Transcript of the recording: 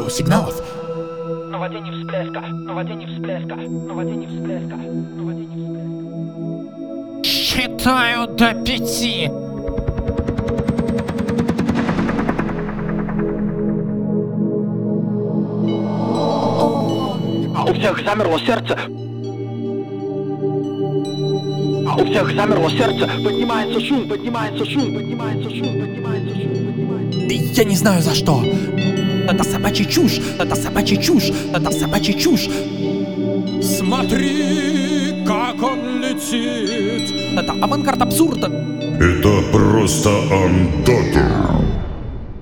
сигналов. Но в воде не всплеска, но в воде не всплеска, но в воде не всплеска, но в воде не всплеска. Считаю до 5. У всех замерло сердце. У всех замерло сердце. Поднимается шум, поднимается шум, поднимается шум, поднимается шум, поднимается. Я не знаю за что. Это собачья чушь, это собачья чушь, это собачья чушь. Смотри, как он летит. Это авангард абсурда. Это просто андатор.